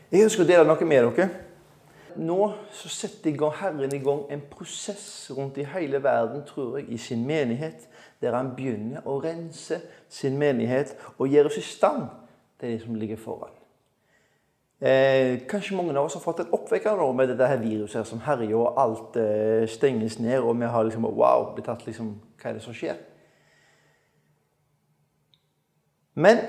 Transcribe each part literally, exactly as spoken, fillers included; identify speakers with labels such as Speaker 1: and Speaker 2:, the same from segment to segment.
Speaker 1: Jeg ønsker å dele noe med dere. Nå så setter Herren i gang en prosess rundt i hele verden, tror jeg, i sin menighet, der han begynner å rense sin menighet og gjøre oss i stand til det som ligger foran. Eh, kanskje mange av oss har fått en oppvekker nå med dette her viruset som herjer, og alt eh, stenges ned, og vi har liksom, wow, blitt tatt liksom, hva er det som skjer? Men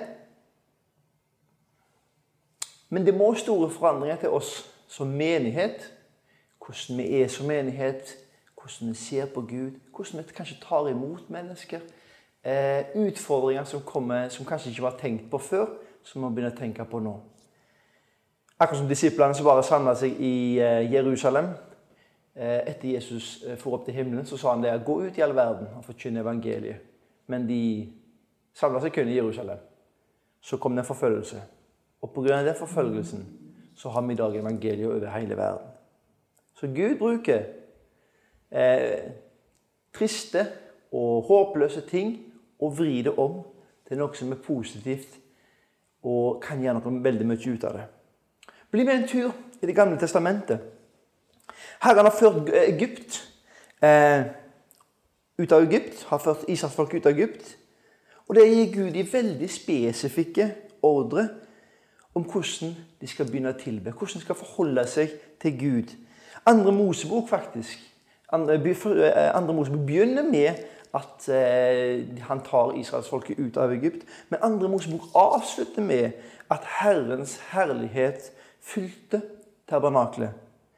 Speaker 1: Men det må store forandringer til oss som menighet, hvordan vi er som menighet, hvordan vi ser på Gud, hvordan vi kanskje tar imot mennesker, eh, utfordringer som kommer, som kanskje ikke var tenkt på før, som vi må begynne å tenke på nå. Akkurat som disiplene som bare samlet seg i eh, Jerusalem, eh, etter Jesus eh, for opp til himmelen, så sa han det, gå ut i all verden og forkynne evangeliet. Men de samlet seg kun i Jerusalem. Så kom det en forfølgelse. Og på grunn av den forfølgelsen så har vi i dag evangeliet over hele verden. Så Gud bruker eh, triste og håpløse ting og vri det om til noe som er positivt og kan gjøre noe veldig mye ut av det. Bli med en tur i Det gamle testamentet. Herren har ført Egypt eh, ut av Egypt, har ført Israels folk ut av Egypt. Og det gir Gud i veldig spesifikke ordre om hvordan de skal begynne å tilbe, hvordan de skal forholde seg til Gud. Andre Mosebok faktisk, andre, andre Mosebok begynner med at eh, han tar Israels folket ut av Egypt, men andre Mosebok avslutter med at Herrens herlighet fylte tabernaklet.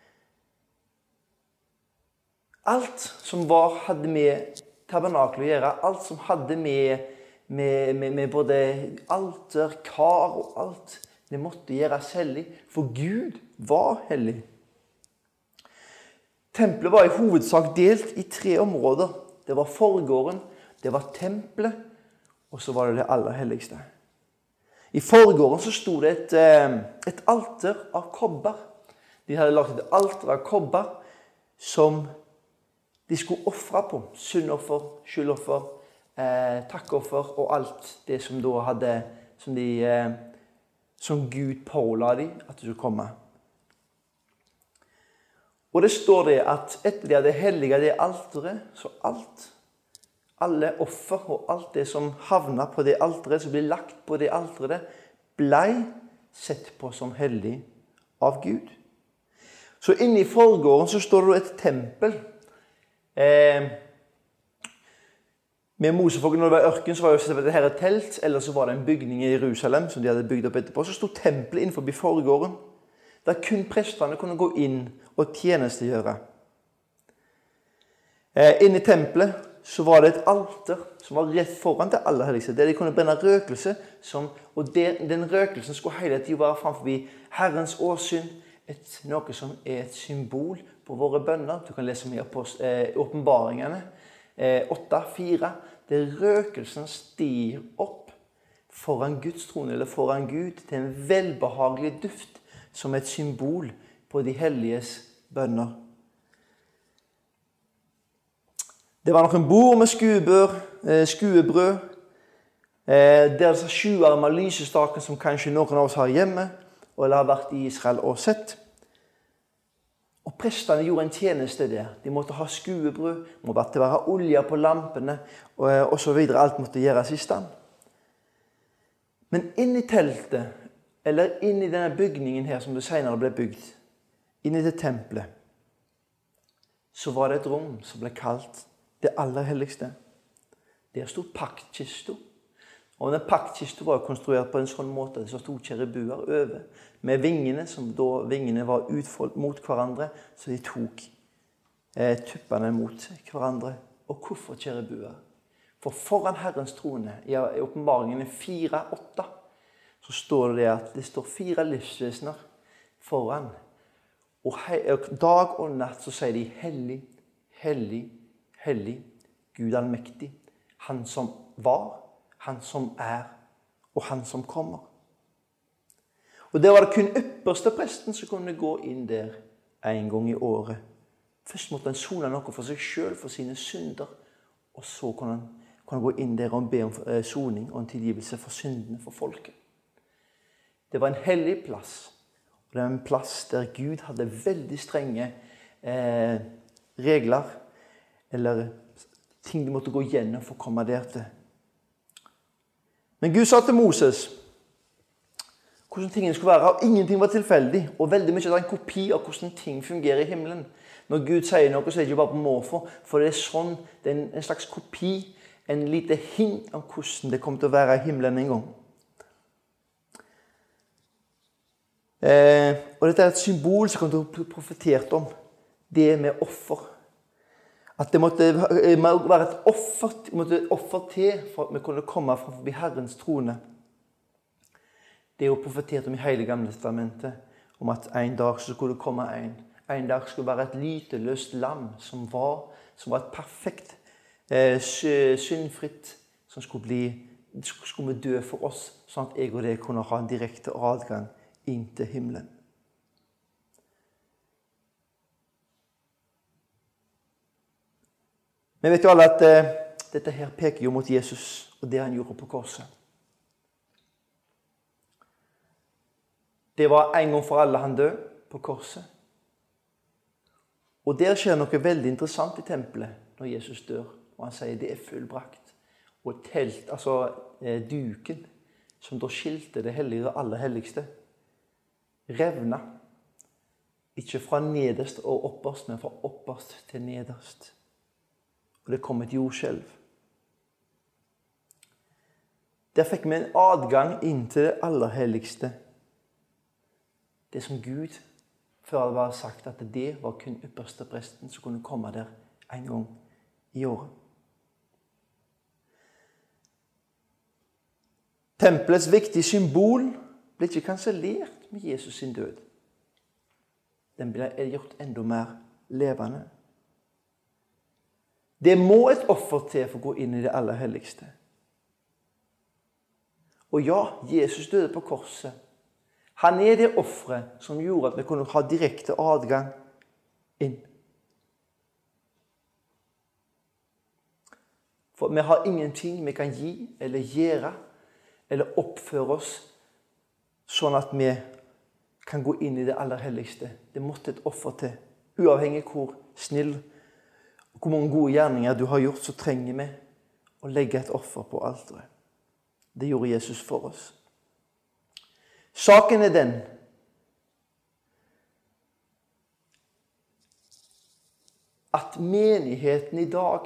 Speaker 1: Alt som var, hadde med tabernaklet å gjøre, alt som hadde med, med, med, med både alter, kar og alt, det måtte gjøres hellig, for Gud var hellig. Tempelet var i hovedsak delt i tre områder. Det var forgården, det var tempelet, og så var det det aller helligste. I forgården så stod det et, et alter av kobber. De hadde lagt et alter av kobber som de skulle offre på. Syndoffer, skyldoffer, eh, takkoffer og alt det som da hadde, som de... Eh, som Gud påla dem at det skulle komme. Og det står det at etter de hadde helliget det alteret, så alt, alle offer og alt det som havnet på det alteret, som ble lagt på det alteret, ble sett på som hellig av Gud. Så inne i forgården så står det et tempel. Eh, Med Mosefolket, når det var ørken, så var det her et telt, eller så var det en bygning i Jerusalem som de hadde bygd opp etterpå. Så stod tempelet innenfor forgården, der kun prestene kunne gå inn og tjenestegjøre. Eh, inne i tempelet så var det et alter som var rett foran det aller helligste, der de kunne brenne røkelse, som, og det, den røkelsen skulle hele tiden være framfor Herrens åsyn, et, noe som er et symbol på våre bønner. Du kan lese mer på eh, åpenbaringene. åtte fire, der røkelsen stiger opp foran Guds trone, eller foran Gud, til en velbehagelig duft, som et symbol på de helliges bønner. Det var noen bord med skuebør, skuebrød, der det er sjuarmer lysestaken, som kanskje noen av oss har hjemme, eller har vært i Israel og sett. Og prestene gjorde en tjeneste der. De måtte ha skuebrød, måtte være olje på lampene, og, og så videre. Alt måtte gjøres i stand. Men inn i teltet, eller inn i denne bygningen her, som det senere ble bygd, inn i det tempelet, så var det et rom som ble kalt det aller helligste. Der stod paktkista. Og den paktkista var konstruert på en sånn måte at det stod kjeruber over, med vingene, som da vingene var utfoldt mot hverandre, så de tok eh, tuppene mot hverandre. Og hvorfor kjeruber? For foran Herrens trone, i åpenbaringen fire åtte, så står det at det står fire livsvesener foran. Og dag og natt så sier de hellig, hellig, hellig, Gud allmektig, han som var, han som er, og han som kommer. Og der var det kun ypperste presten som kunne gå inn der en gang i året. Først måtte han sone noe for seg selv, for sine synder, og så kunne han, kunne han gå inn der og be om soning og en tilgivelse for syndene for folket. Det var en hellig plass. Og det er en plass der Gud hadde veldig strenge eh, regler, eller ting de måtte gå gjennom for å komme der til. Men Gud sa til Moses hvordan tingene skulle være, og ingenting var tilfeldig, og veldig mye er en kopi av hvordan ting fungerer i himmelen. Når Gud sier noe, så er det ikke bare på måfå, for det er sånn, det er en, en slags kopi, en lite hint om hvordan det kommer til å være i himmelen en gang. Eh, og dette er et symbol som kommer til å bli profetert om, det med offer. At det måtte være et offer, det måtte et offer til for at vi kunne komme fra forbi Herrens trone. Det er jo profetert om i hele Gamle testamentet, om at en dag så skulle det komme en. En dag skulle være et lyteløst lam som var, som var et perfekt, eh, syndfritt, som skulle, bli, skulle dø for oss, sånn at jeg og det kunne ha en direkte adgang inn til himmelen. Vi vet jo alle at eh, dette her peker jo mot Jesus og det han gjorde på korset. Det var en gang for alle han døde på korset. Og der skjer noe veldig interessant i tempelet når Jesus dør, og han sier det er fullbrakt. Og telt, altså eh, duken, som da skilte det hellige og aller helligste, revna. Ikke fra nederst og opperst, men fra opperst til nederst. Og det kom et jordskjelv. Der fikk vi en adgang inn til det aller helligste. Det som Gud før det var sagt at det var kun ypperste presten som kunne komme der en gang i året. Tempelets viktige symbol ble ikke kansellert med Jesus sin død. Den ble gjort enda mer levende. Det må et offer til for å gå inn i det aller helligste. Og ja, Jesus døde på korset. Han er det offeret som gjorde at vi kunne ha direkte adgang inn. For vi har ingenting vi kan gi eller gjøre eller oppføre oss sånn at vi kan gå inn i det aller helligste. Det måtte et offer til. Uavhengig hvor snill og hvor mange gode gjerninger du har gjort, så trenger vi å legge et offer på alteret. Det gjorde Jesus for oss. Saken er den at menigheten i dag,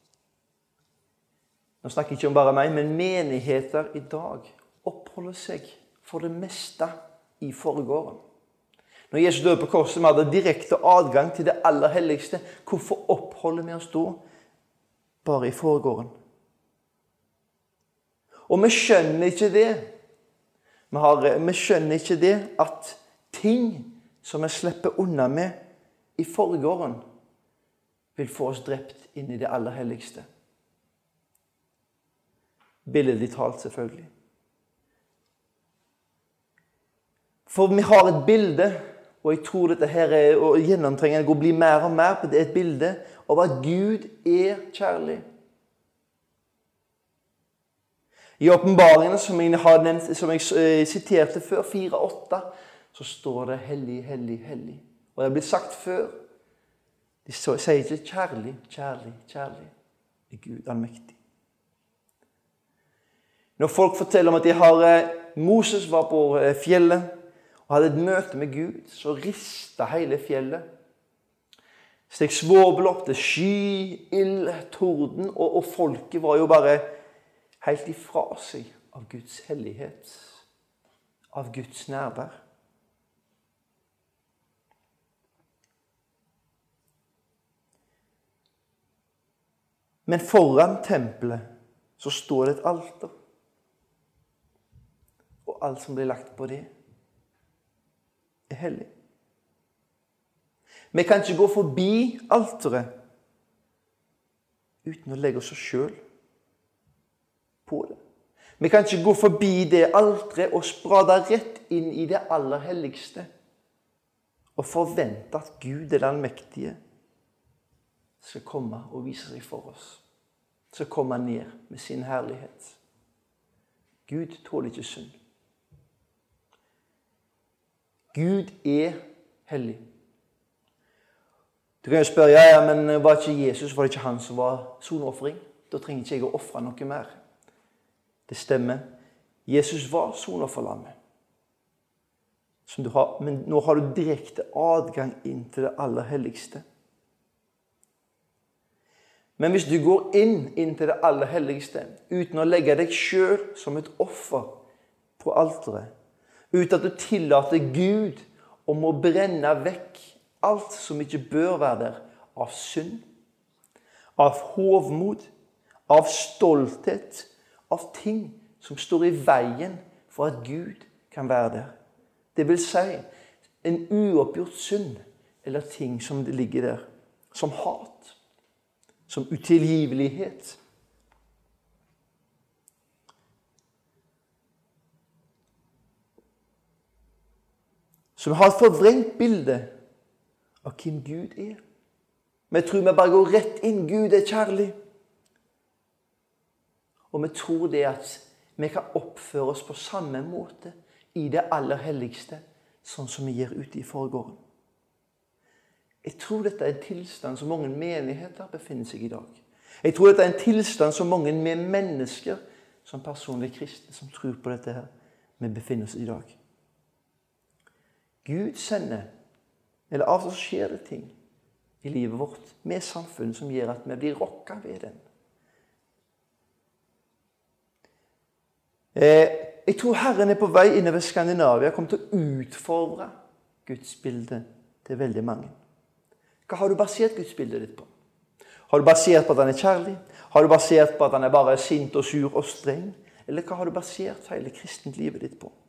Speaker 1: nå snakker jeg ikke om bare meg, men menigheter i dag oppholder seg for det meste i forgården. Når Jesus døde på korset, vi hadde direkte adgang til det aller helligste. Hvorfor oppholder vi oss da bare i forgården? Og vi skjønner ikke det. Vi, har, vi skjønner ikke det at ting som vi slipper unna med i forgården, vil få oss drept inn i det aller helligste. Billedlig talt, selvfølgelig. For vi har et bilde, og jeg tror dette her er, og gjennomtrenger det går å bli mer og mer på det, et bilde av at Gud er kjærlig. I åpenbaringen, som jeg, har nevnt, som jeg siterte før, fire åtte, så står det hellig, hellig, hellig. Og det har blitt sagt før. De sier ikke kjærlig, kjærlig, kjærlig. Det er Gud allmektig. Når folk forteller om at de har, Moses var på fjellet, og hadde et møte med Gud, så ristet hele fjellet. Steg svorbel opp til sky, ild, torden, og, og folket var jo bare helt ifra seg av Guds hellighet, av Guds nærvær. Men foran tempelet så står det et alter. Og alt som blir lagt på det, er hellig. Vi kan ikke gå forbi alteret uten å legge oss selv på det. Vi kan ikke gå forbi det alteret og sprade rett inn i det aller helligste og forvente at Gud, den allmektige, skal komme og vise seg for oss. Skal komme ned med sin herlighet. Gud tåler ikke synd. Gud er hellig. Du kan jo spørre, ja, ja, men var ikke Jesus, var det ikke han som var sonoffring? Da trenger ikke jeg å offre noe mer. Det stemmer. Jesus var sonofferlammet. Som du har, men nå har du direkte adgang inn til det aller helligste. Men hvis du går inn, inn til det aller helligste, uten å legge deg selv som et offer på alteret, uten at du tillater Gud om å brenne vekk alt som ikke bør være der, av synd, av hovmod, av stolthet, av ting som står i veien for at Gud kan være der. Det vil si en uoppgjort synd, eller ting som ligger der, som hat, som utilgivelighet. Så vi har et forvrengt bilde av hvem Gud er. Vi tror vi bare går rett inn. Gud er kjærlig. Og vi tror det at vi kan oppføre oss på samme måte i det aller helligste, sånn som vi gjør ute i forgården. Jeg tror dette er en tilstand som mange menigheter befinner seg i dag. Jeg tror dette er en tilstand som mange med mennesker, som personlige kristne, som tror på dette her, vi befinner oss i dag. Gud sender, eller av så skjer det ting i livet vårt, med samfunnet som gjør at vi blir rokket ved den. Jeg tror Herren er på vei innover Skandinavia, kommer til å utfordre Guds bilde til veldig mange. Hva har du basert Guds bilde ditt på? Har du basert på at han er kjærlig? Har du basert på at han er bare sint og sur og streng? Eller hva har du basert hele kristent livet ditt på?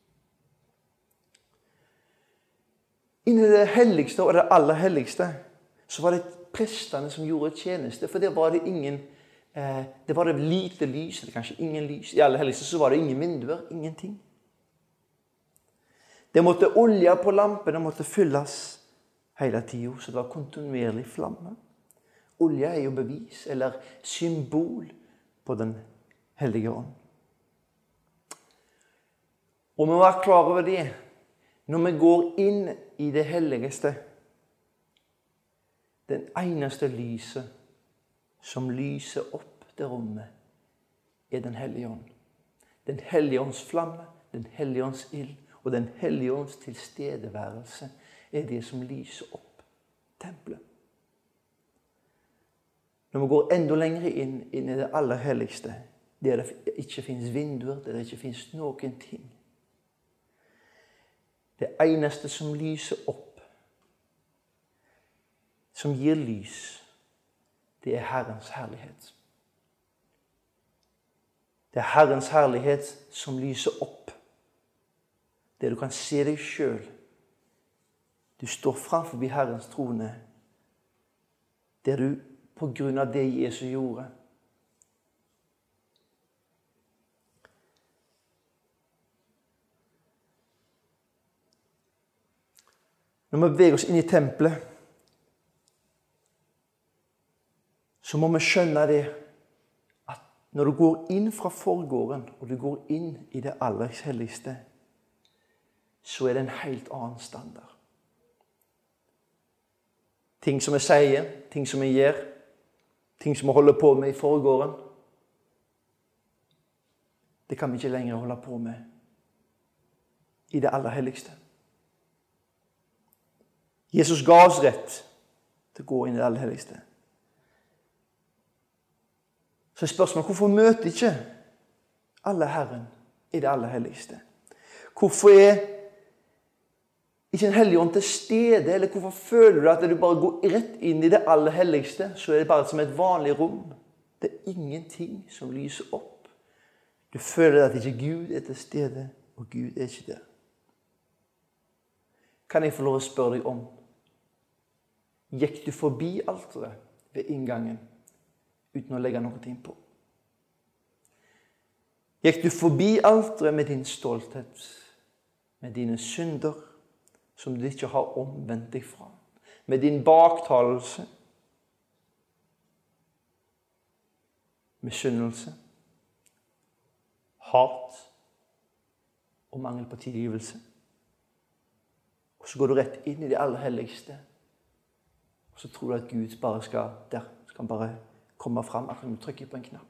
Speaker 1: Inni det helligste og det aller helligste, så var det prestene som gjorde tjeneste, for det var det ingen, eh, det var det lite lys, eller kanskje ingen lys. I aller helligste så var det ingen vinduer, ingenting. Det måtte olje på lampen, det måtte fylles hele tiden, så det var kontinuerlig flamme. Olje er jo bevis, eller symbol på den hellige ånd. Og vi må være klar over det. Når vi går inn i det helligste, den eneste lyset som lyser opp det rommet, er den hellige ånd. Den hellige ånds flamme, den hellige ånds ild og den hellige ånds tilstedeværelse er det som lyser opp tempelet. Når vi går enda lenger inn, inn i det aller helligste, der det ikke finnes vinduer, der det ikke finnes noen ting. Det eneste som lyser opp, som gir lys, det er Herrens herlighet. Det er Herrens herlighet som lyser opp. Der du kan se deg selv. Du står framfor Herrens trone, der du på grunn av det Jesus gjorde, når vi beveger oss inn i tempelet, så må vi skjønne det at når du går inn fra forgården, og du går inn i det aller helligste, så er det en helt annen standard. Ting som vi sier, ting som vi gjør, ting som vi holder på med i forgården, det kan vi ikke lenger holde på med i det aller helligste. Jesus ga oss rett til å gå inn i det aller helligste. Så er spørsmålet, hvorfor møter ikke alle Herren i det aller helligste? Hvorfor er ikke en hellig ånd til stede, eller hvorfor føler du at du bare går rett inn i det aller helligste, så er det bare som et vanlig rom? Det er ingenting som lyser opp. Du føler at ikke Gud er til stede, og Gud er ikke der. Kan jeg få lov å spørre deg om, gikk du forbi alteret ved inngangen uten å legge noe ting på? Gikk du forbi alteret med din stolthet, med dine synder, som du ikke har omvendt deg fra, med din baktalelse, misunnelse, hat og mangel på tilgivelse? Så går du rett inn i det aller helligste. Og så tror du at Gud bare skal, der skal han bare komme frem, akkurat når du trykker på en knapp.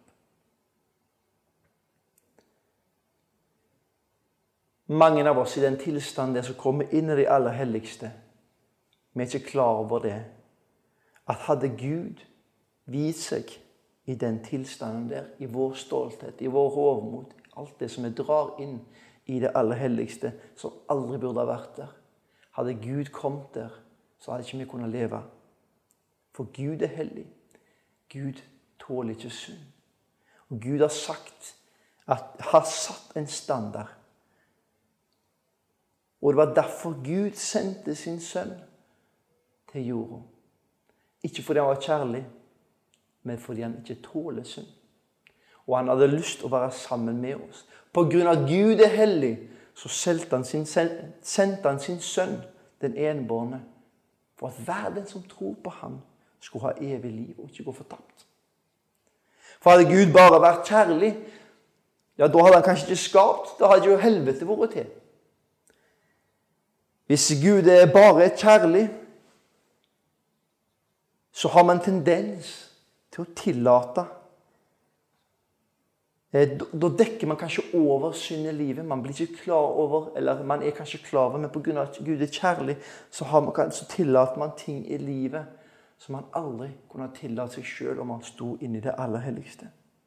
Speaker 1: Mange av oss i den tilstanden der som kommer inn i det aller helligste, vi er ikke klar over det, at hadde Gud vist seg i den tilstanden der, i vår stolthet, i vår hovmod, alt det som vi drar inn i det aller helligste, som aldri burde ha vært der. Hadde Gud kommet der, så hadde ikke vi kunnet leve. For Gud er hellig. Gud tåler ikke synd. Og Gud har sagt, at har satt en standard. Og det var derfor Gud sendte sin sønn til jorda. Ikke fordi han var kjærlig, men fordi han ikke tåler synd. Og han hadde lyst til å være sammen med oss. På grunn av Gud er hellig, så sendte han sin, sendte han sin sønn, den enbårne, for at hver den som tror på ham skulle ha evig liv og ikke gå fortapt. For hadde Gud bare vært kjærlig, ja, da hadde han kanskje ikke skapt, da hadde jo helvete vært til. Hvis Gud er bare kjærlig, så har man tendens til å tillate. Da dekker man kanskje over synd i livet. Man blir ikke klar over, eller man er kanskje klar over, men på grunn av at Gud er kjærlig, så, har man, så tillater man ting i livet som man aldri kunne tillate seg selv om man stod inne i det aller helligste.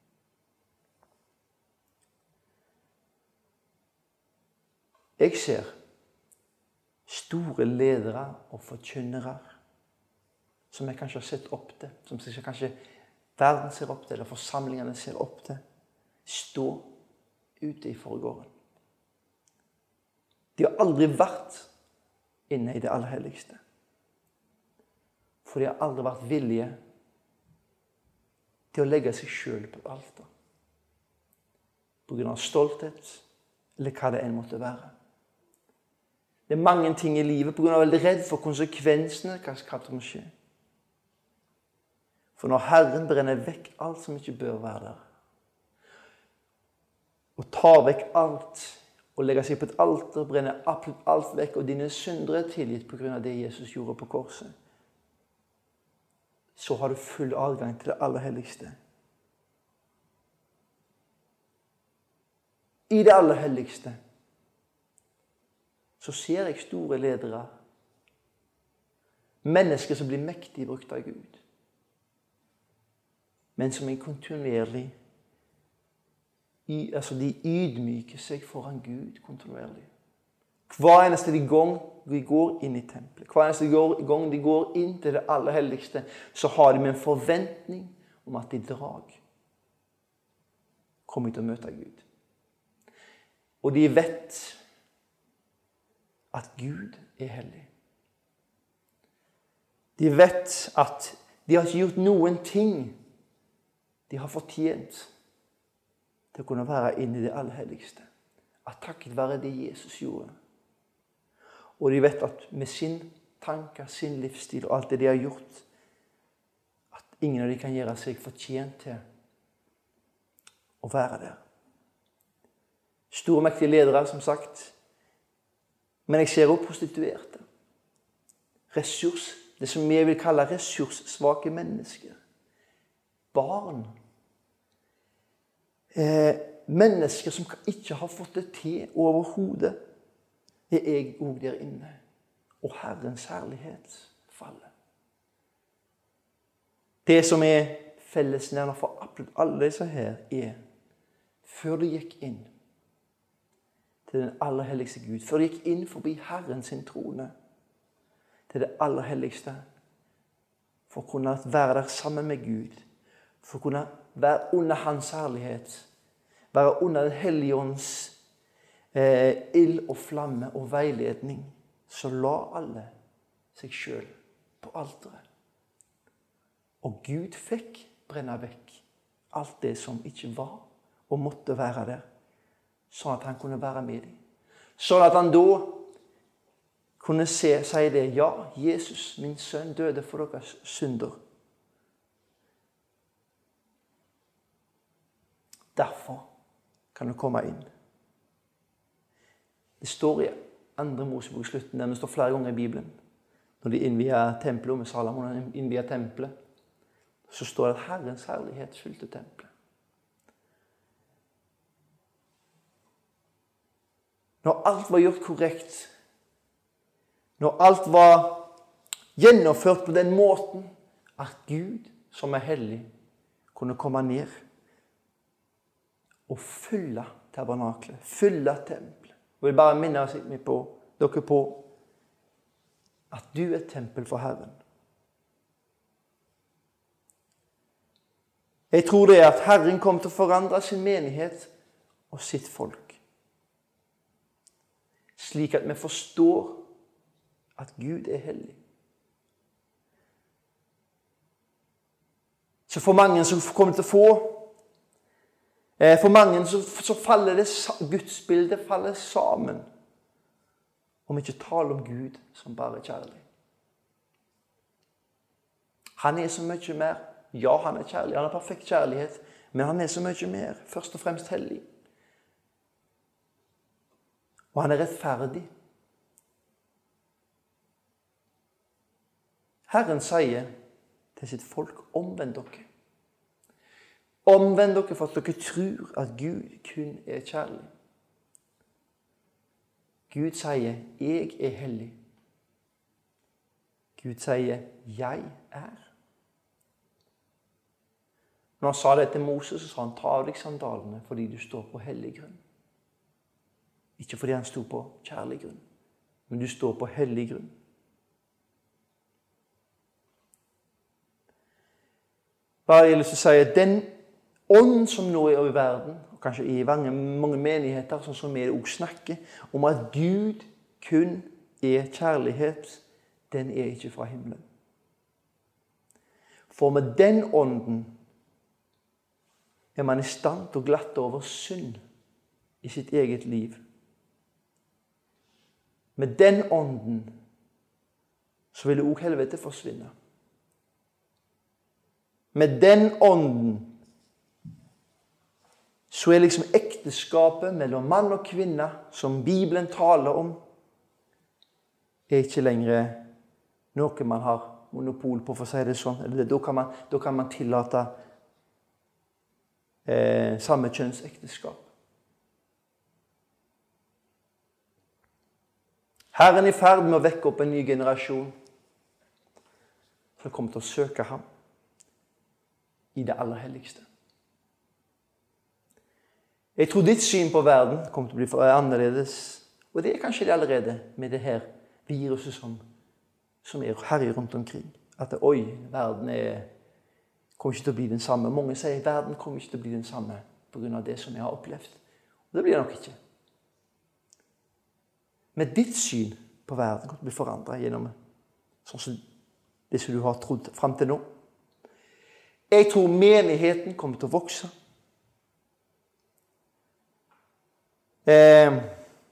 Speaker 1: Jeg ser store ledere og forkynnere som jeg kanskje har sett opp til, som kanskje verden ser opp til, eller forsamlingene ser opp til, stå ute i forgården. De har aldri vært inne i det aller helligste. For de har aldri vært villige til å legge seg selv på et alter. På grunn av stolthet, eller hva det enn måtte være. Det er mange ting i livet på grunn av å være redd for konsekvensene, hva skal det skje. For når Herren brenner vekk alt som ikke bør være der, og tar vekk alt, og legger seg på et alter, brenner absolutt alt vekk, og dine syndere er tilgitt på grunn av det Jesus gjorde på korset, så har du full adgang til det aller helligste. I det aller helligste så ser jeg store ledere, mennesker som blir mektige brukt av Gud, men som er kontinuerlig, altså de ydmyker seg foran Gud kontinuerlig. Hver eneste gang de går inn i tempelet, hver eneste gang de går inn til det aller helligste, så har de med en forventning om at de drag kommer til å møte Gud. Og de vet at Gud er hellig. De vet at de har ikke gjort noen ting de har fortjent til å kunne være inne i det aller helligste. At takket være det Jesus gjorde. Og de vet at med sin tanker, sin livsstil og alt det de har gjort, at ingen av dem kan gjøre seg fortjent til å være der. Store, mektige ledere, som sagt. Men jeg ser også prostituerte. Ressurs, det som vi vil kalle ressurssvake mennesker. Barn. Eh, mennesker som ikke har fått det til overhodet. Det er jeg også der inne. Og Herrens herlighet faller. Det som er fellesnevner for absolutt alle disse her, er før du gikk inn til den aller helligste Gud, før du gikk inn forbi Herren sin trone, til det aller helligste, for å kunne være der sammen med Gud, for å kunne være under hans herlighet, være under den hellige ånds eh, ild og flamme og veiledning, så la alle seg selv på alteret. Og Gud fikk brenne vekk alt det som ikke var og måtte være der, sånn at han kunne være med dem. Sånn at han da kunne se, si det, ja, Jesus, min sønn, døde for deres synder. Derfor kan du komme inn. Det står i andre Mosebok slutten, der det står flere ganger i Bibelen. Når de innvier tempelet, med Salomon innvier tempelet, så står det at Herrens herlighet fylte tempelet. Når alt var gjort korrekt, når alt var gjennomført på den måten at Gud, som er hellig, kunne komme ned og fylle tabernaklet, fylle tempelet. Jeg vil bare minne meg på, dere på at du er tempel for Herren. Jeg tror det er at Herren kommer til å forandre sin menighet og sitt folk. Slik at vi forstår at Gud er hellig. Så for mange som kommer til å få, for mange så, så faller det, Gudsbildet faller sammen. Om vi ikke taler om Gud som bare kjærlig. Han er så mye mer. Ja, han er kjærlig, han er perfekt kjærlighet, men han er så mye mer, først og fremst hellig. Og han er rettferdig. Herren sier til sitt folk, omvend dere. Omvend dere for at dere tror at Gud kun er kjærlig. Gud sier, jeg er hellig. Gud sier, jeg er. Når han sa det til Moses, så sa han, ta av deg sandalene fordi du står på hellig grunn. Ikke fordi han stod på kjærlig grunn, men du står på hellig grunn. Bare jeg vil si at den ånd som nå er i verden, og kanskje i mange, mange menigheter, sånn som vi også snakker, om at Gud kun er kjærlighet, den er ikke fra himmelen. For med den ånden er man i stand til å glatte over synd i sitt eget liv. Med den ånden så vil også helvete forsvinne. Med den ånden så er liksom ekteskapet mellom mann og kvinne, som Bibelen taler om, er ikke lenger noe man har monopol på, for å si det sånn. Eller da kan man, da kan man tillate eh, samme kjønnsekteskap. Herren er i ferd med å vekke opp en ny generasjon som kommer til å søke ham i det aller helligste. Jeg tror ditt syn på verden kommer til å bli annerledes, og det er kanskje det allerede med det her viruset som, som er herjer rundt omkring. At det, oi, verden er, kommer ikke til å bli den samme. Mange sier verden kommer ikke til å bli den samme på grunn av det som jeg har opplevd. Og det blir det nok ikke. Men ditt syn på verden kommer til å bli forandret gjennom sånn som det som du har trodd frem til nå. Jeg tror menigheten kommer til å vokse. Eh,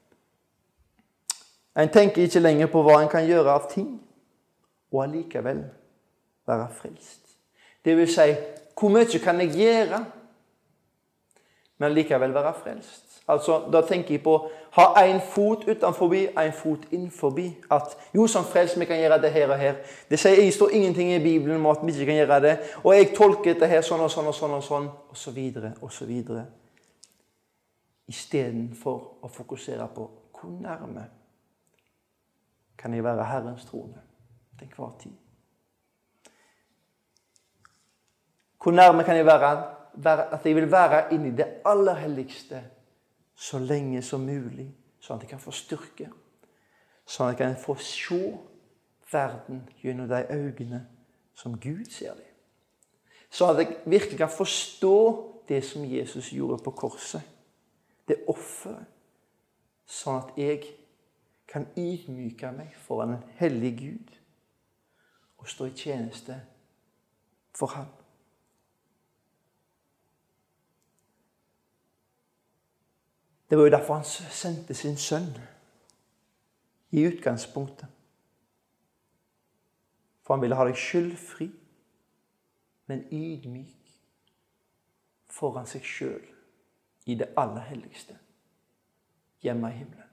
Speaker 1: en tenker ikke lenger på hva en kan gjøre av ting, og allikevel være frelst. Det vil si, hvor mye kan jeg gjøre, men allikevel være frelst? Altså, da tenker jeg på ha en fot utenfor, en fot innenfor. At jo, som frelst, vi kan gjøre det her og her. Det sier, jeg står ingenting i Bibelen om at vi ikke kan gjøre det. Og jeg tolker dette her sånn og sånn og sånn og sånn, og så videre, og så videre. I stedet for å fokusere på hvor nærme kan jeg være Herrens trone til hver tid. Hvor nærme kan jeg være, være at jeg vil være inne i det aller helligste så lenge som mulig, sånn at jeg kan få styrke, sånn at jeg kan få se verden gjennom de øynene som Gud ser det. Sånn at jeg virkelig kan forstå det som Jesus gjorde på korset, det offeret, sånn at jeg kan ydmyke meg foran en hellig Gud og stå i tjeneste for ham. Det var jo derfor han sendte sin sønn i utgangspunktet. For han ville ha deg skyldfri, men ydmyk foran seg selv i det aller helligste hjemme i himmelen.